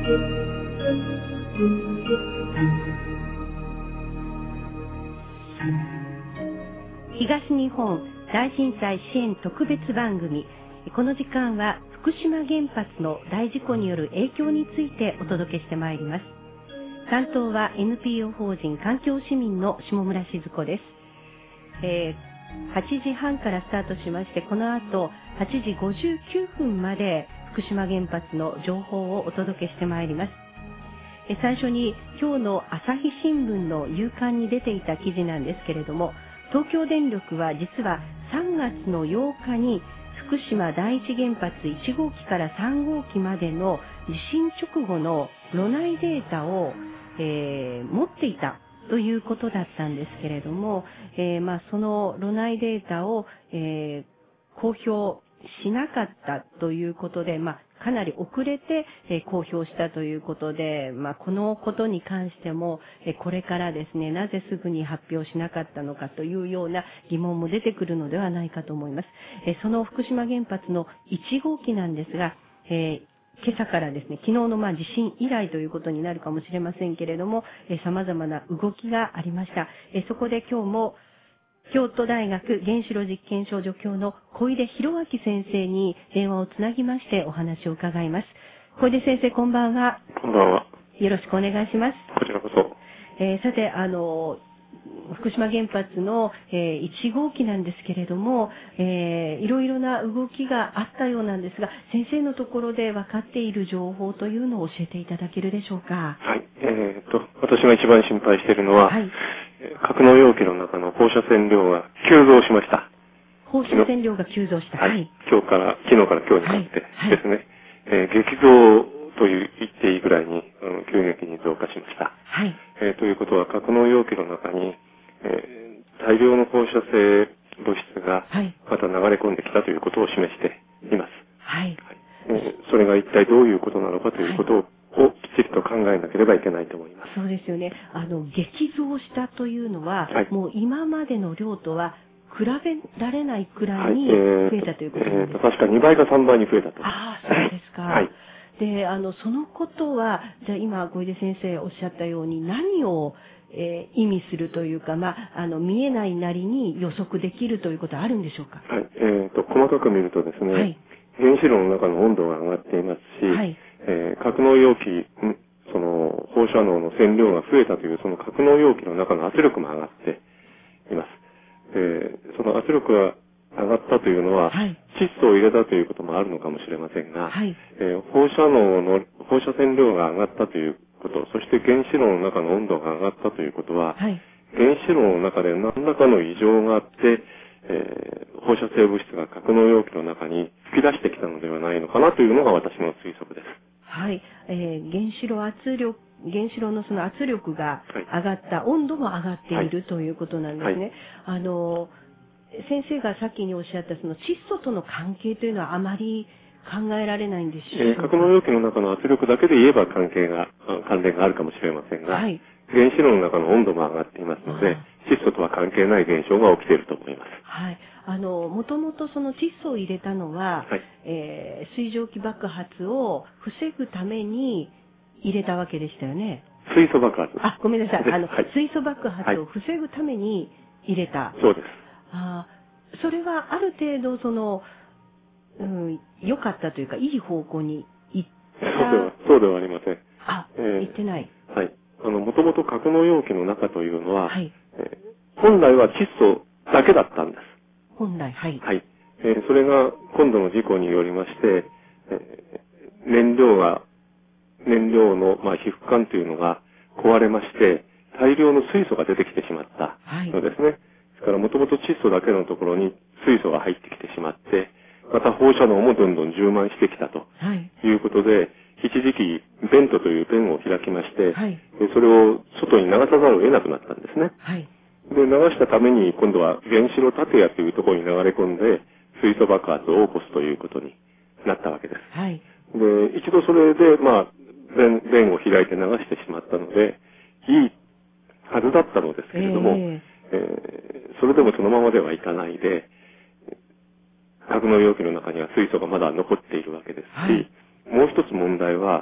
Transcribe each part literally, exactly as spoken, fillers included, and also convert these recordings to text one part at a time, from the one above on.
東日本大震災支援特別番組。この時間は福島原発の大事故による影響についてお届けしてまいります。担当は エヌピーオー 法人環境市民の下村静子です。えー、はちじはんからスタートしまして、この後はちじごじゅうきゅうふんまで福島原発の情報をお届けしてまいります。え最初に今日の朝日新聞の夕刊に出ていた記事なんですけれども、東京電力は実はさんがつのようかに福島第一原発いちごうきからさんごうきまでの地震直後の炉内データを、えー、持っていたということだったんですけれども、えーまあ、その炉内データを、えー、公表しなかったということで、まあ、かなり遅れて、えー、公表したということで、まあ、このことに関しても、えー、これからですね、なぜすぐに発表しなかったのかというような疑問も出てくるのではないかと思います。えー、その福島原発のいちごうきなんですが、えー今朝からですね、昨日のまあ地震以来ということになるかもしれませんけれども、えー、様々な動きがありました。えー、そこで今日も京都大学原子炉実験所助教の小出博明先生に電話をつなぎましてお話を伺います。小出先生、こんばんは。 こんばんは。 よろしくお願いします。 こちらこそ。 えー、さて、あの福島原発の、えー、いちごうきなんですけれども、えー、いろいろな動きがあったようなんですが、先生のところで分かっている情報というのを教えていただけるでしょうか。 はい。えー、と、私が一番心配しているのは、 はい、 格納容器の中の放射線量が急増しました。 放射線量が急増した。 はい。はい、今日から、昨日から今日にかけてですね、はいはい、えー、激増という言っていいぐらいに、あの急激に増加しました。 はい。 えー、ということは、格納容器の中に、えー、大量の放射性物質がまた流れ込んできたということを示しています。 はい。はいえー、それが一体どういうことなのかということを、はいをきちっと考えなければいけないと思います。 そうですよね。あの、激増したというのは、はい、もう今までの量とは比べられないくらいに増えたということなんですか。 はい、えー、確かにばいかさんばいに増えたと。 ああ、そうですか。はい。で、あの、そのことは、じゃあ今、小出先生おっしゃったように何を、えー、意味するというか、まあ、あの、見えないなりに予測できるということはあるんでしょうか。 はい。えーと、細かく見るとですね、はい、原子炉の中の温度が上がっていますし、はい、えー、格納容器、その放射能の線量が増えたというその格納容器の中の圧力も上がっています。えー、その圧力が上がったというのは、はい、窒素を入れたということもあるのかもしれませんが、はい、えー、放射能の放射線量が上がったということ、そして原子炉の中の温度が上がったということは、はい、原子炉の中で何らかの異常があって、えー、放射性物質が格納容器の中に吹き出してきたのではないのかなというのが私の推測です。 はい、えー、原子炉圧力、原子炉のその圧力が上がった、はい、温度も上がっている、はい、ということなんですね。はい、あの、先生がさっきにおっしゃったその窒素との関係というのはあまり考えられないんでしょうか。 えー、格納容器の中の圧力だけで言えば関係が、関連があるかもしれませんが、はい、原子炉の中の温度も上がっていますので、窒素とは関係ない現象が起きていると思います。 はい。あの、もともとその窒素を入れたのは、はい、えー、水蒸気爆発を防ぐために入れたわけでしたよね。 水素爆発。 あ、ごめんなさい。あの、はい、水素爆発を防ぐために入れた。 はい、そうです。 あ、それはある程度その、うん、良かったというか、いい方向に行った。 そうでは、そうではありません。 あ、えー、行ってない。 はい。あの、もともと格納容器の中というのは、はい、えー、本来は窒素だけだったんです。 本来、はい。 はい。えー、それが今度の事故によりまして、えー、燃料が、燃料の、まあ、皮膚管というのが壊れまして、大量の水素が出てきてしまったのですね。はい、ですから、もともと窒素だけのところに水素が入ってきてしまって、また放射能もどんどん充満してきたということで、はい、一時期、ベントというペンを開きまして、はい、それを外に流さざるを得なくなったんですね。はい、で、流したために、今度は原子炉建屋というところに流れ込んで、水素爆発を起こすということになったわけです。はい、で、一度それで、まあ、弁、弁を開いて流してしまったので、いいはずだったのですけれども、えーえー、それでもそのままではいかないで、格納容器の中には水素がまだ残っているわけですし、はい、もう一つ問題は、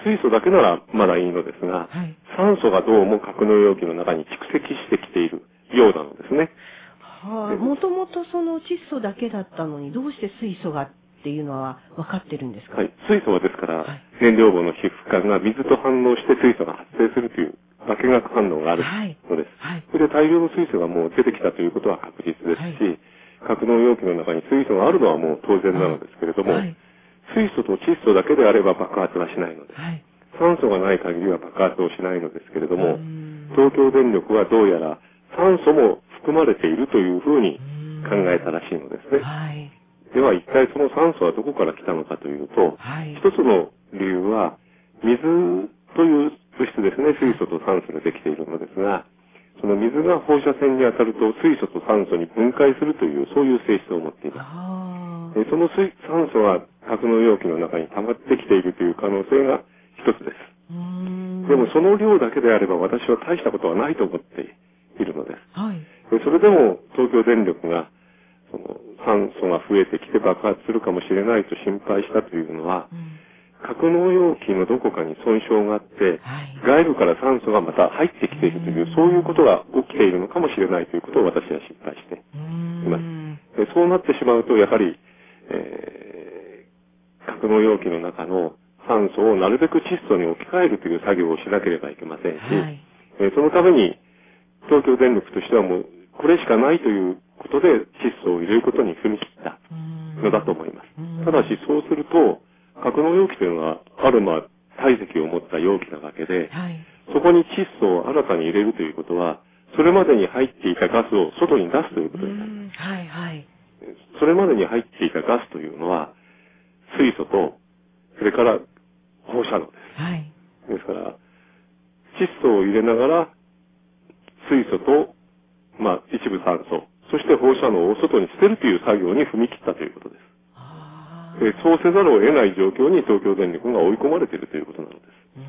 水素だけならまだいいのですが、 はい、 酸素がどうも格納容器の中に蓄積してきているようなのですね。 はあ、もともとその窒素だけだったのに、どうして水素がっていうのは分かってるんですか？ はい。水素はですから、 はい、 燃料棒の皮膚管が水と反応して水素が発生するという化学反応があるのです。 はい、 それで大量の水素がもう出てきたということは確実ですし、はい、格納容器の中に水素があるのはもう当然なのですけれども、はい、水素と窒素だけであれば爆発はしないのです。はい、酸素がない限りは爆発をしないのですけれども、東京電力はどうやら酸素も含まれているというふうに考えたらしいのですね。はい、では一体その酸素はどこから来たのかというと、はい、一つの理由は水という物質ですね。水素と酸素でできているのですが、その水が放射線に当たると水素と酸素に分解するというそういう性質を持っています。その水酸素が格納容器の中に溜まってきているという可能性が一つです。でもその量だけであれば私は大したことはないと思っているのです。はい、それでも東京電力がその酸素が増えてきて爆発するかもしれないと心配したというのは、うん、格納容器のどこかに損傷があって、はい、外部から酸素がまた入ってきているという、そういうことが起きているのかもしれないということを私は心配しています。でそうなってしまうと、やはり、えー、格納容器の中の酸素をなるべく窒素に置き換えるという作業をしなければいけませんし、はい、えー、そのために東京電力としてはもうこれしかないということで窒素を入れることに踏み切ったのだと思います。ただしそうすると格納容器というのはあるま体積を持った容器なわけで、はい、そこに窒素を新たに入れるということはそれまでに入っていたガスを外に出すということになります。はいはい、それまでに入っていたガスというのは水素とそれから放射能です。はい、ですから窒素を入れながら水素と、まあ、一部酸素、そして放射能を外に捨てるという作業に踏み切ったということです。えそうせざるを得ない状況に東京電力が追い込まれているということなのです。 う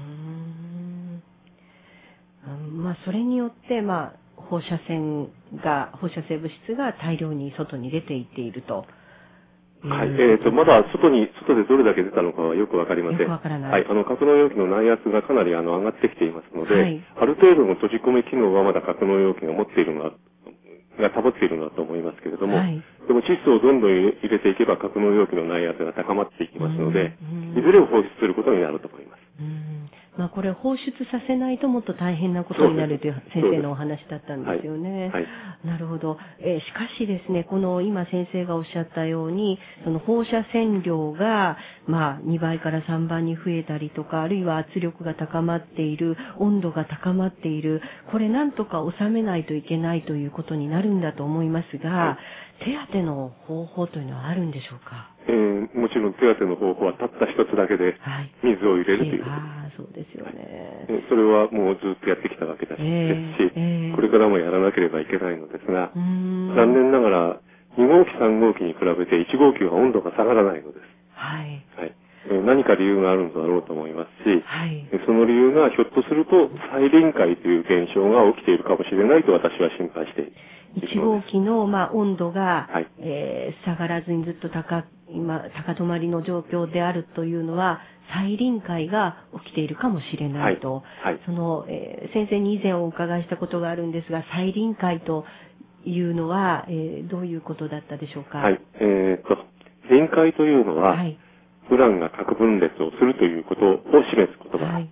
ーん、まあ、それによって、まあ、放射線が、放射性物質が大量に外に出ていっていると。 はい。えっと、まだ外に、外でどれだけ出たのかはよくわかりません。 よくわからない。 はい。あの、格納容器の内圧がかなりあの、上がってきていますので、はい、ある程度の閉じ込め機能はまだ格納容器が持っているのは、が保っているのだと思いますけれども、はい、でも窒素をどんどん入れていけば格納容器の内圧が高まっていきますので、いずれを放出することになると思います。 うん、まあ、これ放出させないともっと大変なことになるという先生のお話だったんですよね。はいはい、なるほど。えー、しかしですね、この今先生がおっしゃったように、その放射線量がまあにばいからさんばいに増えたりとか、あるいは圧力が高まっている、温度が高まっている、これなんとか収めないといけないということになるんだと思いますが、はい、手当ての方法というのはあるんでしょうか？ えー、もちろん手当ての方法はたった一つだけで、水を入れるということです。 はい、ああ、そうですよね、 はい。それはもうずっとやってきたわけですし、えーえー、これからもやらなければいけないのですが、残念ながらに号機さん号機に比べていち号機は温度が下がらないのです。はい。はい。何か理由があるのだろうと思いますし、はい、その理由がひょっとすると再臨界という現象が起きているかもしれないと私は心配している。 いち号機の、まあ、温度が、はい、えー、下がらずにずっと高、今、高止まりの状況であるというのは、再臨界が起きているかもしれないと。はいはい、その、えー、先生に以前お伺いしたことがあるんですが、再臨界というのは、えー、どういうことだったでしょうか？ はい。えー、と、臨界というのは、はい、ウランが核分裂をするということを示す言葉です。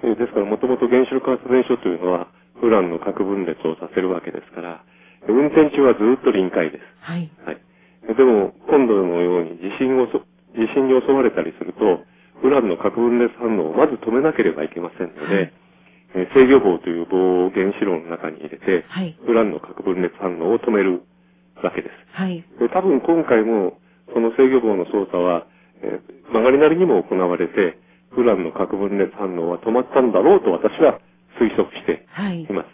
はい、ですから、もともと原子力発電所というのは、ウランの核分裂をさせるわけですから、運転中はずっと臨界です。はい。はい。でも、今度のように地震を、地震に襲われたりすると、ウランの核分裂反応をまず止めなければいけませんので、はい、えー、制御棒という棒を原子炉の中に入れて、はい、ウランの核分裂反応を止めるわけです。はい。で、多分今回も、その制御棒の操作は、えー、曲がりなりにも行われて、ウランの核分裂反応は止まったんだろうと私は推測しています。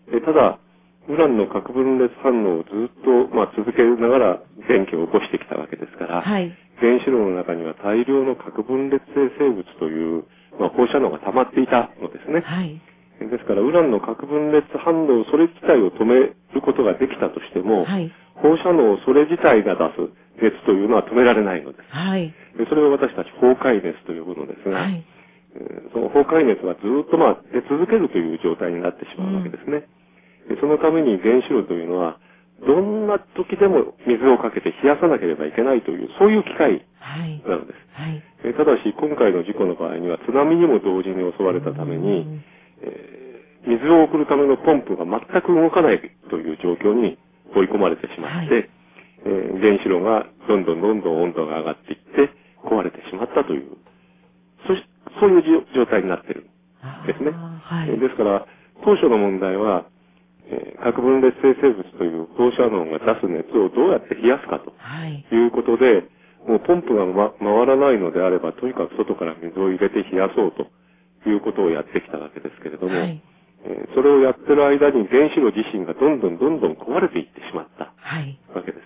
はい、ただ、ウランの核分裂反応をずっと、まあ、続けながら電気を起こしてきたわけですから、はい、原子炉の中には大量の核分裂性生物という、まあ、放射能が溜まっていたのですね。はい、ですから、ウランの核分裂反応、それ自体を止めることができたとしても、はい、放射能それ自体が出す熱というのは止められないのです。はい、それを私たち崩壊熱と呼ぶのですが、はい、 その崩壊熱がずっとまあ出続けるという状態になってしまうわけですね。うん、でそのために原子炉というのは、どんな時でも水をかけて冷やさなければいけないという、そういう機械なのです。はいはい、ただし、今回の事故の場合には津波にも同時に襲われたために、えー、水を送るためのポンプが全く動かないという状況に追い込まれてしまって、はい、えー、原子炉がどんどんどんどん温度が上がっていって壊れてしまったという、そしそういう状態になっているんですね。はい、ですから、当初の問題は、えー、核分裂性生物という放射能が出す熱をどうやって冷やすかということで、はい、もうポンプが、ま、回らないのであれば、とにかく外から水を入れて冷やそうということをやってきたわけですけれども、はい、えー、それをやってる間に原子炉自身がどんどんどんどん壊れていってしまったわけです。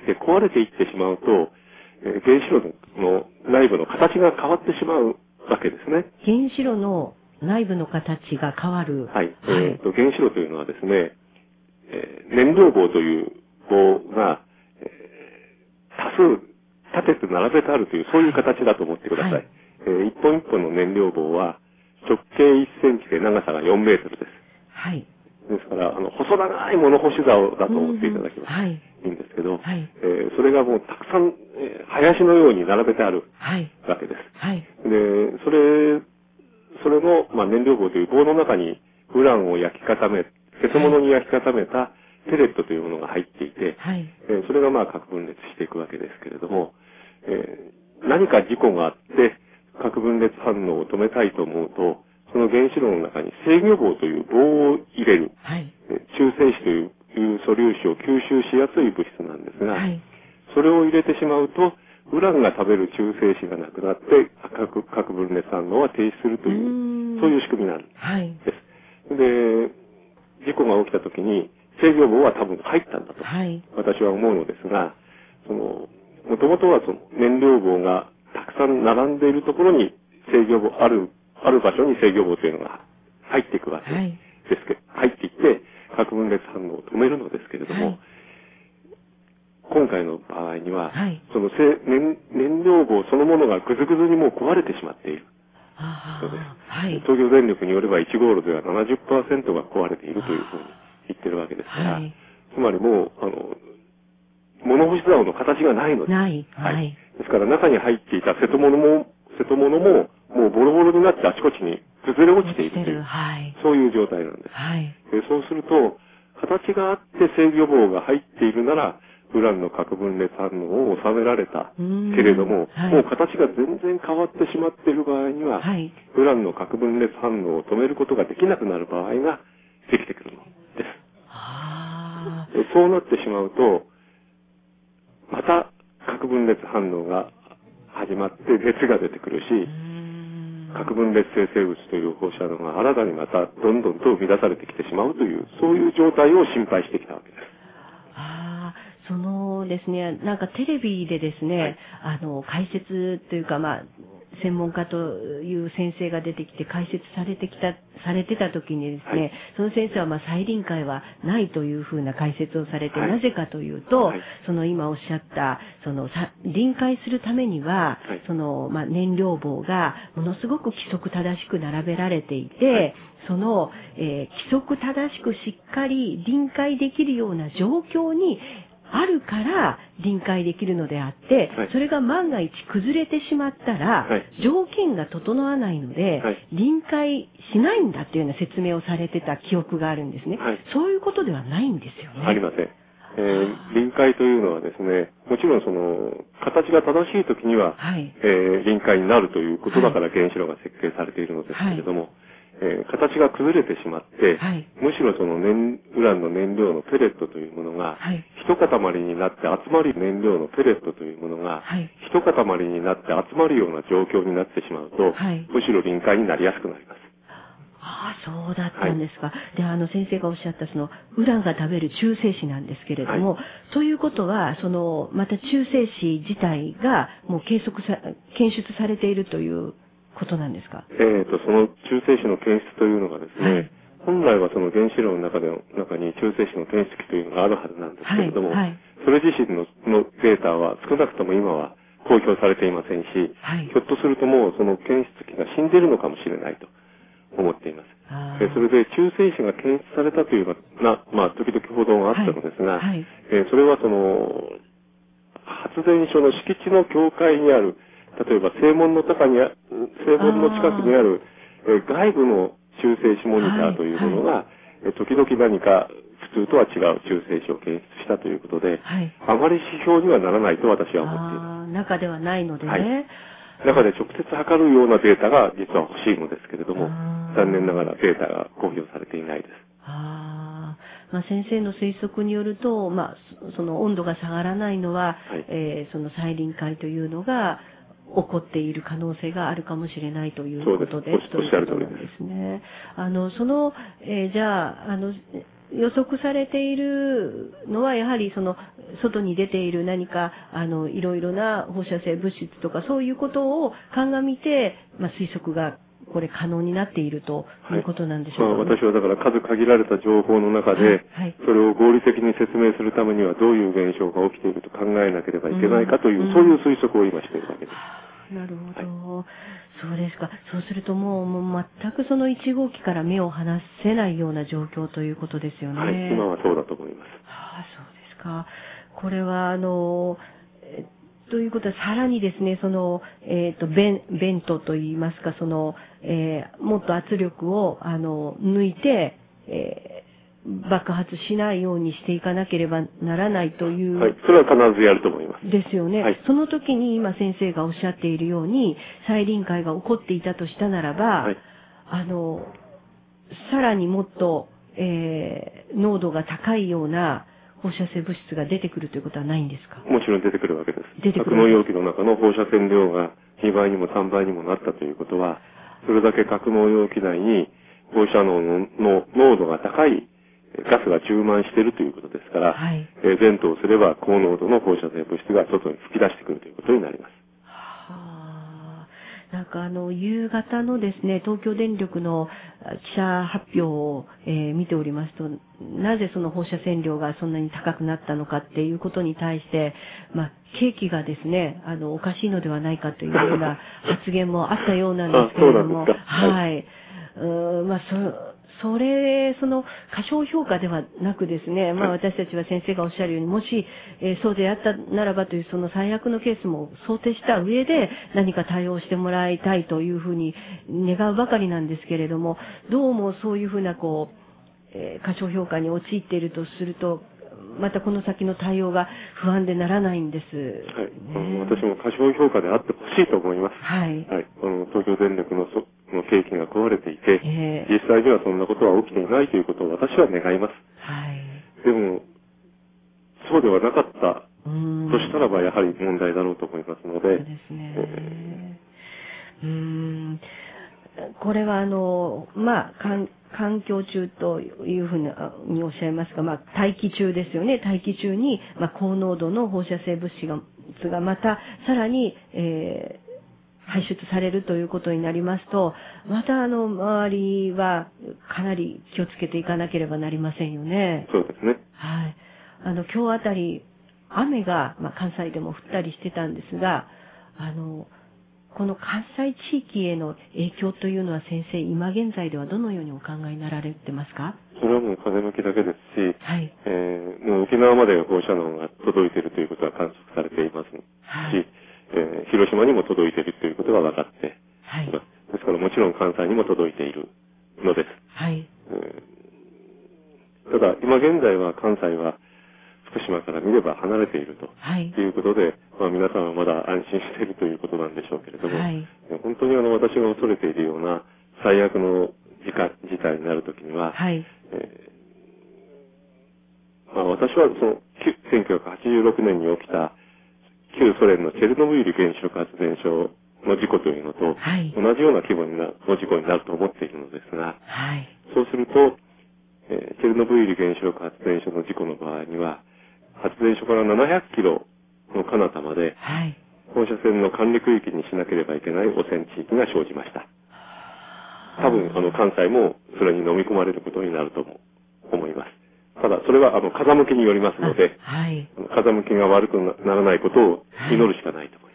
で、壊れていってしまうと、えー、原子炉の内部の形が変わってしまうわけですね。 原子炉の内部の形が変わる。 はい。えーと、原子炉というのはですね、えー、燃料棒という棒が、えー、多数立てて並べてあるという、そういう形だと思ってください。はい、えー、一本一本の燃料棒は直径いっセンチで長さがよんメートルです。はい。ですから、あの、細長い物干し竿だと思っていただけます。はい。いいんですけど、はい、えー、それがもうたくさん、えー、林のように並べてあるわけです。はい。で、それ、それの、まあ、燃料棒という棒の中にウランを焼き固め、鉄物に焼き固めたペレットというものが入っていて、はい、えー、それがまあ核分裂していくわけですけれども、えー、何か事故があって核分裂反応を止めたいと思うと、その原子炉の中に制御棒という棒を入れる、はい、中性子という素粒子を吸収しやすい物質なんですが、はい、それを入れてしまうと、ウランが食べる中性子がなくなって、核、核分裂反応は停止するという、うそういう仕組みなんです。はい、で、事故が起きた時に制御棒は多分入ったんだと、はい、私は思うのですが、その、もともとはその燃料棒がたくさん並んでいるところに制御棒、ある、ある場所に制御棒というのが入っていくわけですけど、はい、入っていって核分裂反応を止めるのですけれども、はい、今回の場合には、はい、その燃、燃料棒そのものがぐずぐずにもう壊れてしまっている。そうです。はい、東京電力によればいち号炉では ななじゅっパーセント が壊れているというふうに言ってるわけですから、はい、つまりもう、あの、物干し竿の形がないのです。ない。はい。ですから中に入っていた瀬戸物も、瀬戸物も、もうボロボロになってあちこちに崩れ落ちているという、はい、そういう状態なんです。はい、でそうすると、形があって制御棒が入っているなら、ウランの核分裂反応を収められたけれども、はい、もう形が全然変わってしまっている場合には、はい、ウランの核分裂反応を止めることができなくなる場合ができてくるのです。あでそうなってしまうと、また核分裂反応が始まって熱が出てくるし、核分裂性生物という放射能が新たにまたどんどんと生み出されてきてしまうという、そういう状態を心配してきたわけです。 ああ、そのですね、なんかテレビでですね、はい、あの、解説というか、まあ、専門家という先生が出てきて解説されてきた、されてた時にですね、はい、その先生はまあ再臨界はないというふうな解説をされて、はい、なぜかというと、はい、その今おっしゃった、そのさ臨界するためには、はい、そのまあ燃料棒がものすごく規則正しく並べられていて、はい、その、えー、規則正しくしっかり臨界できるような状況にあるから臨界できるのであって、はい、それが万が一崩れてしまったら、はい、条件が整わないので、はい、臨界しないんだというような説明をされてた記憶があるんですね。はい、そういうことではないんですよね。 ありません。えー、臨界というのはですね、もちろんその、形が正しい時には、はい、えー、臨界になるということだから原子炉が設計されているのですけれども、はい、えー、形が崩れてしまって、はい、むしろその燃ウランの燃料のペレットというものが、はい、一塊になって集まる燃料のペレットというものが、はい、一塊になって集まるような状況になってしまうと、はい、むしろ臨界になりやすくなります。 ああ、そうだったんですか。はい、で、あの先生がおっしゃったそのウランが食べる中性子なんですけれども、はい、ということは、そのまた中性子自体がもう計測さ検出されているということなんですか。 えっと、その中性子の検出というのがですね、はい、本来はその原子炉の中での中に中性子の検出器というのがあるはずなんですけれども、はいはい、それ自身ののデータは少なくとも今は公表されていませんし、 はい、 ひょっとするともうその検出器が死んでいるのかもしれないと思っています。えそれで中性子が検出されたというような、まあ、時々報道があったのですが、 はいはい、 えそれはその、発電所の敷地の境界にある、例えば正門の中にあ、正門の近くにある、え外部の中性子モニターというものが、はい、え時々何か普通とは違う中性子を検出したということで、はい、あまり指標にはならないと私は思っています。 中ではないのでね。 はい、中で直接測るようなデータが実は欲しいのですけれども、残念ながらデータが公表されていないです。 あまあ、先生の推測によると、まあ、その温度が下がらないのは、はい、えー、その再臨界というのが起こっている可能性があるかもしれないということで、 そうです。おっしゃる通りです。 ですね。あの、その、えー、じゃあ、あの、予測されているのはやはりその外に出ている何かあのいろいろな放射性物質とかそういうことを鑑みて、まあ、推測がこれ可能になっているということなんでしょうか、ね。 はい、まあ、私はだから数限られた情報の中で、はいはい、それを合理的に説明するためにはどういう現象が起きていると考えなければいけないかという、うん、そういう推測を今しているわけです。 なるほど、はい、そうですか。そうするともう、もう全くそのいち号機から目を離せないような状況ということですよね。 はい、今はそうだと思います。 はあ、そうですか。これはあのえということはさらにですね、そのえっ、ー、とベンベントといいますか、その、えー、もっと圧力をあの抜いて、えー、爆発しないようにしていかなければならないという。 はい、それは必ずやると思います。 ですよね。 はい、 その時に今先生がおっしゃっているように、再臨界が起こっていたとしたならば、はい、あの、さらにもっと、えー、濃度が高いような放射性物質が出てくるということはないんですか？ もちろん出てくるわけです。 出てくる。 格納容器の中の放射線量がにばいにもさんばいにもなったということは、それだけ格納容器内に放射能の濃度が高いガスが充満しているということですから、はい、えー、前頭すれば高濃度の放射性物質が外に吹き出してくるということになります。 はあ、なんかあの夕方のですね、東京電力の記者発表を、えー、見ておりますと、なぜその放射線量がそんなに高くなったのかっていうことに対して、まあ景気がですね、あのおかしいのではないかというような発言もあったようなんですけれども、はい、うーん、まあそそれ、その、過小評価ではなくですね、まあ私たちは先生がおっしゃるように、もし、えー、そうであったならばというその最悪のケースも想定した上で何か対応してもらいたいというふうに願うばかりなんですけれども、どうもそういうふうなこう、えー、過小評価に陥っているとすると、またこの先の対応が不安でならないんです。 はい。ね、私も過小評価であってほしいと思います。 はい。 はい。あの、東京電力のその景気が壊れていて、えー、実際にはそんなことは起きていないということを私は願います。 はい。 でも、そうではなかったとしたらばやはり問題だろうと思いますので。 そうですね。えー、うーん。これはあの、まあ、環境中というふうにおっしゃいますが、まあ、大気中ですよね。大気中に、まあ、高濃度の放射性物質が、がまた、さらに、えー、排出されるということになりますと、またあの、周りはかなり気をつけていかなければなりませんよね。 そうですね。 はい。あの、今日あたり、雨が、まあ、関西でも降ったりしてたんですが、あの、この関西地域への影響というのは先生、今現在ではどのようにお考えになられてますか？ それはもう風向きだけですし、 はい、 えー、もう沖縄まで放射能が届いているということは観測されていますし、はい、えー、広島にも届いているということが分かっています。はい、ですからもちろん関西にも届いているのです。 はい、 えー、ただ、今現在は関西は福島から見れば離れているということで、はい、まあ、皆さんはまだ安心しているということなんでしょうけれども、はい、本当にあの私が恐れているような最悪の事態になるときには、はい、えーまあ、私はそのせんきゅうひゃくはちじゅうろくねんに起きた旧ソ連のチェルノブイリ原子力発電所の事故というのと、はい、同じような規模の事故になると思っているのですが、はい、そうすると、えー、チェルノブイリ原子力発電所の事故の場合には、発電所からななひゃくキロの彼方まで、はい、放射線の管理区域にしなければいけない汚染地域が生じました。多分、あの、関西もそれに飲み込まれることになると思います。ただ、それは、あの、風向きによりますので、はい、風向きが悪くならないことを祈るしかないと思います。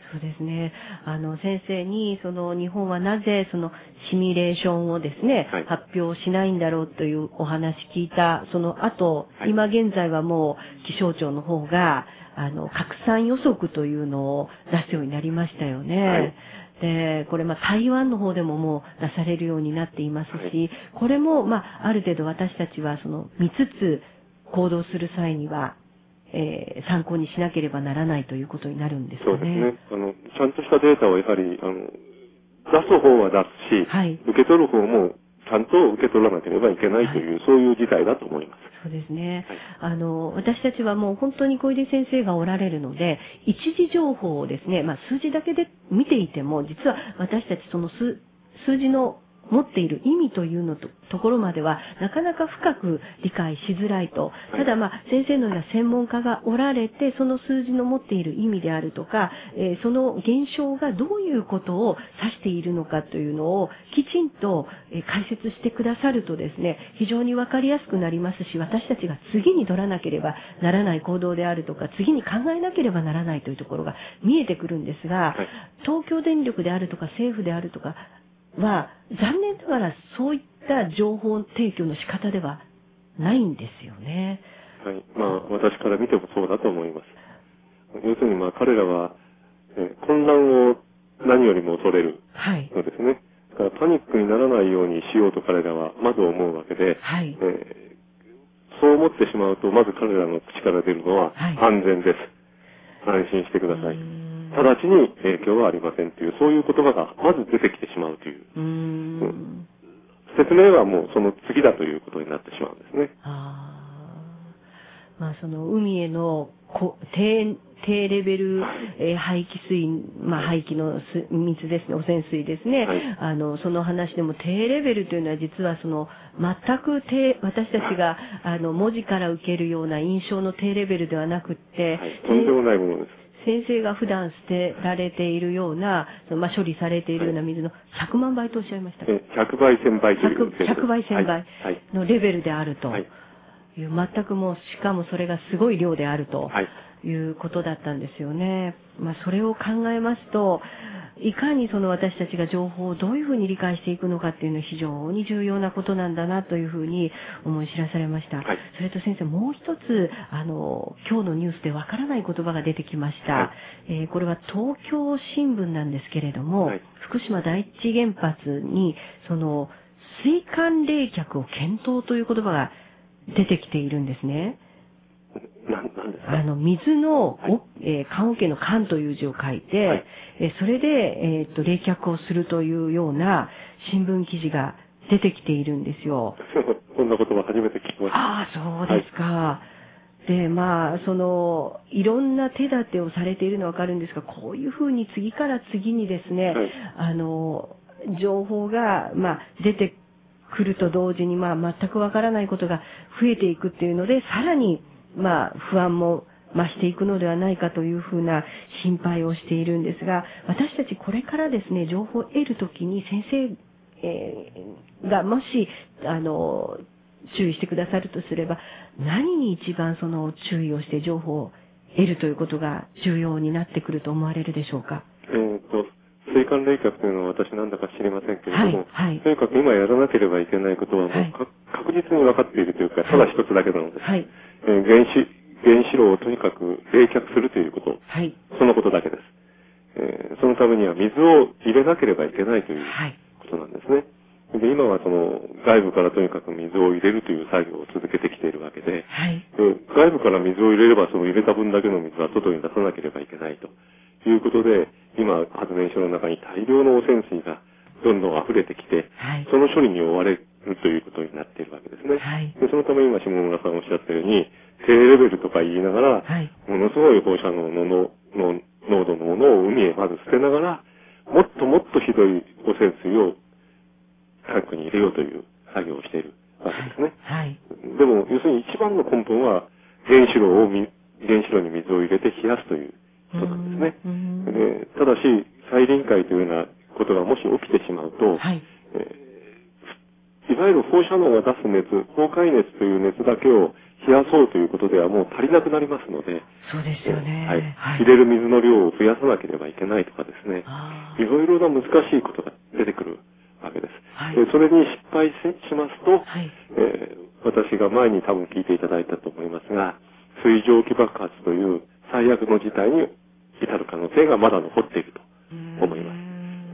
そうですね。あの、先生に、その、日本はなぜ、その、シミュレーションをですね、 はい、 発表しないんだろうというお話聞いた、その後、 はい、 今現在はもう、気象庁の方が、あの、拡散予測というのを出すようになりましたよね。はい、で、これ、まあ、台湾の方でももう出されるようになっていますし、はい、これも、まあ、ある程度私たちは、その、見つつ行動する際には、えー、参考にしなければならないということになるんですかね。 そうですね。あの、ちゃんとしたデータをやはり、あの、出す方は出すし、はい、受け取る方もちゃんと受け取らなければいけないという、はい、そういう事態だと思います。 そうですね。はい、あの、私たちはもう本当に小出先生がおられるので、一時情報をですね、まあ数字だけで見ていても、実は私たちその数、数字の持っている意味というのと、ところまではなかなか深く理解しづらいと。ただまあ先生のような専門家がおられて、その数字の持っている意味であるとか、えー、その現象がどういうことを指しているのかというのをきちんと解説してくださるとですね、非常にわかりやすくなりますし、私たちが次に取らなければならない行動であるとか、次に考えなければならないというところが見えてくるんですが、東京電力であるとか政府であるとか、は、残念ながらそういった情報提供の仕方ではないんですよね。 はい。まあ、私から見てもそうだと思います。要するに、まあ、彼らは、えー、混乱を何よりも恐れるのですね。はい、だからパニックにならないようにしようと彼らはまず思うわけで、はい、えー、そう思ってしまうと、まず彼らの口から出るのは、安全です。はい、安心してください。直ちに影響はありませんという、そういう言葉がまず出てきてしまうという。うーん、うん、説明はもうその次だということになってしまうんですね。 あまあ、その海への低、低レベル、えー、排気水、まあ、排気の水ですね、汚染水ですね。はい、あの、その話でも低レベルというのは実はその、全く低、私たちが、あの、文字から受けるような印象の低レベルではなくって、 はい、とんでもないものです。 先生が普段捨てられているような、まあ、処理されているような水のひゃくまんばいとおっしゃいました。ひゃくばい、せんばいという。 ひゃくばい、せんばいのレベルであると。はい、全くもう、しかもそれがすごい量であるということだったんですよね。まあ、それを考えますと、いかにその私たちが情報をどういうふうに理解していくのかっていうのは非常に重要なことなんだなというふうに思い知らされました。はい、それと先生、もう一つ、あの、今日のニュースでわからない言葉が出てきました。はい、えー、これは東京新聞なんですけれども、はい、福島第一原発に、その、水管冷却を検討という言葉が出てきているんですね。 なんですか？ あの、水の、はい、えー、棺桶の棺という字を書いて、はい、えー、それで、えー、っと、冷却をするというような新聞記事が出てきているんですよ。 そんなことは初めて聞きました。 ああ、そうですか。はい、で、まあ、その、いろんな手立てをされているのはわかるんですが、こういうふうに次から次にですね、はい、あの、情報が、まあ、出て来ると同時に、まあ、全くわからないことが増えていくっていうので、さらに、まあ、不安も増していくのではないかというふうな心配をしているんですが、私たちこれからですね、情報を得るときに先生、えー、がもし、あの、注意してくださるとすれば、何に一番その注意をして情報を得るということが重要になってくると思われるでしょうか？ えーと水管冷却というのは私なんだか知りませんけれども、 はいはい、 とにかく今やらなければいけないことはもう、はい、確実に分かっているというか、ただ一つだけなのです。はい、えー、原子、原子炉をとにかく冷却するということ、はい、そのことだけです。えー、そのためには水を入れなければいけないということなんですね。で、今はその外部からとにかく水を入れるという作業を続けてきているわけで、はい、で外部から水を入れればその入れた分だけの水は外に出さなければいけないということで、今発電所の中に大量の汚染水がどんどん溢れてきて、はい、その処理に追われるということになっているわけですね。はい、でそのため今下村さんおっしゃったように、低レベルとか言いながら、はい、ものすごい放射能ののの濃度のものを海へまず捨てながら、もっともっとひどい汚染水をタンクに入れようという作業をしているわけですね。はいはい、でも、要するに一番の根本は、原子炉を、原子炉に水を入れて冷やすということなんですね。でただし、再臨界というようなことがもし起きてしまうと、はい、えー、いいわゆる放射能が出す熱、崩壊熱という熱だけを冷やそうということではもう足りなくなりますので、 そうですよね。 はいはい、 入れる水の量を増やさなければいけないとかですね、いろいろな難しいことが出てくるわけです。はい、でそれに失敗 し, しますと、はい、えー、私が前に多分聞いていただいたと思いますが、水蒸気爆発という最悪の事態に至る可能性がまだ残っていると思います。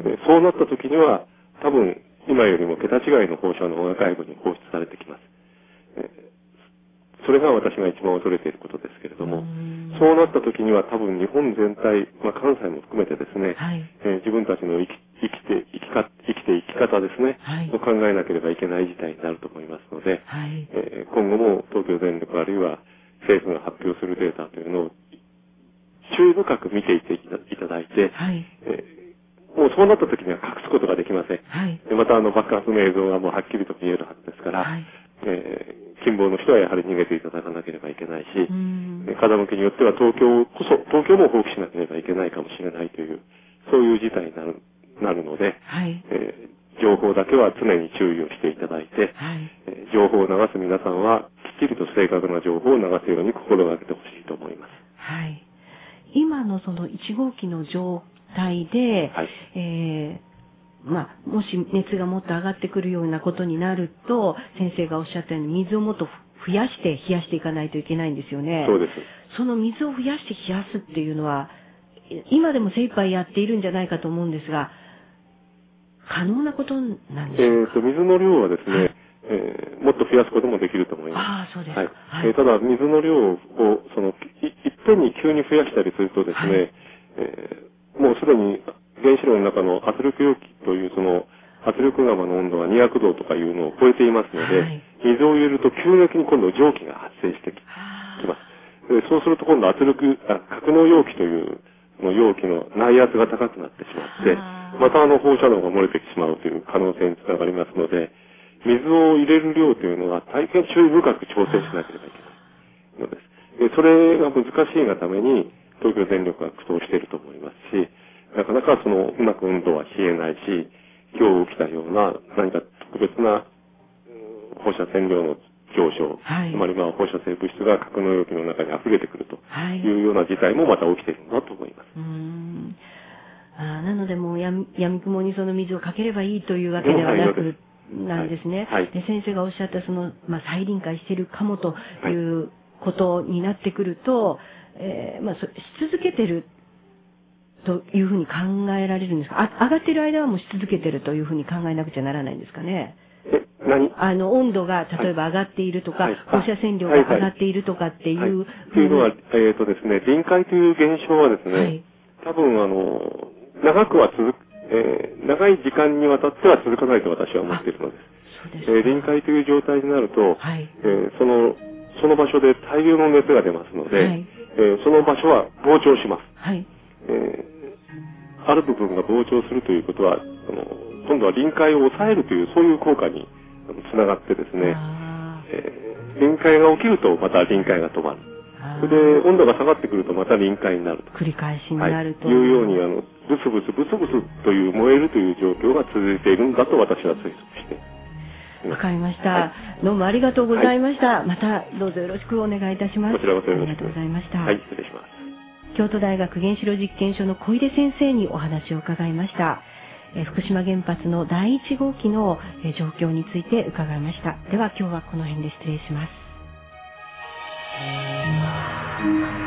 でそうなった時には多分今よりも桁違いの放射能が外部に放出されてきます。えー、それが私が一番恐れていることですけれども、そうなった時には多分日本全体、まあ、関西も含めてですね、はい、えー、自分たちの生き生きて生きか生きて生き方ですね、はい、を考えなければいけない事態になると思いますので、はい、えー、今後も東京電力あるいは政府が発表するデータというのを注意深く見ていていただいて、はい、えー、もうそうなった時には隠すことができません。はい、でまたあの爆発の映像がもうはっきりと見えるはずですから、はい、えー、近傍の人はやはり逃げていただかなければいけないし、風向きによっては東京こそ、東京も放棄しなければいけないかもしれないという、そういう事態になる、なるので、はい、えー、情報だけは常に注意をしていただいて、はい、えー、情報を流す皆さんはきっちりと正確な情報を流すように心がけてほしいと思います。 はい。今のそのいち号機の状態で、はい、えー、まあ、もし熱がもっと上がってくるようなことになると、先生がおっしゃったように水をもっと増やして冷やしていかないといけないんですよね。 そうです。 その水を増やして冷やすっていうのは、今でも精一杯やっているんじゃないかと思うんですが、可能なことなんでしょうか。 えーと、水の量はですね、はい、えー、もっと増やすこともできると思います。 ああ、そうですか。 はいはい、えー、ただ、水の量を、その、い、いっぺんに急に増やしたりするとですね、はい、えー、もうすでに原子炉の中の圧力容器というその、圧力釜の温度がにひゃくどとかいうのを超えていますので、はい、水を入れると急激に今度蒸気が発生してきます。でそうすると今度圧力、あ格納容器というその容器の内圧が高くなってしまって、またあの放射能が漏れてしまうという可能性につながりますので、水を入れる量というのは大変注意深く調整しなければいけないのです。でそれが難しいがために東京電力が苦闘していると思いますし、なかなかそのうまく温度は冷えないし、今日起きたような何か特別な放射線量の上昇、はい、つまりまあ放射性物質が格納容器の中に溢れてくるというような事態もまた起きているんだと思います。 うーん、あ、なのでもうやみ、やみくもにその水をかければいいというわけではなくなんですね。はいはい、で先生がおっしゃったその、まあ、再臨界しているかもということになってくると、えーまあ、し続けてるというふうに考えられるんですか。あ、上がっている間はもうし続けてるというふうに考えなくちゃならないんですかね。 え、何あの、温度が例えば上がっているとか、はい、放射線量が上がっているとかっていう。はいはい、 というのは、えっとですね、臨界という現象はですね、はい、多分あの、長くは続く、えー、長い時間にわたっては続かないと私は思っているのです。そうですか。えー、臨界という状態になると、はい、えー、その、その場所で大量の熱が出ますので、はい、えー、その場所は膨張します。はい、えー、ある部分が膨張するということは、あの今度は臨界を抑えるというそういう効果につながってですね、えー、臨界が起きるとまた臨界が止まる。それで温度が下がってくるとまた臨界になると。 繰り返しになると、 はい、いうようにあのブツブツブツブツという燃えるという状況が続いているんだと私は推測しています。 わかりました、はい、どうもありがとうございました、はい、またどうぞよろしくお願いいたします。 こちらこそよろしく。 ありがとうございました。 はい、失礼します。 京都大学原子炉実験所の小出先生にお話を伺いました。え福島原発のだいいち号機のえ状況について伺いました。では今日はこの辺で失礼します。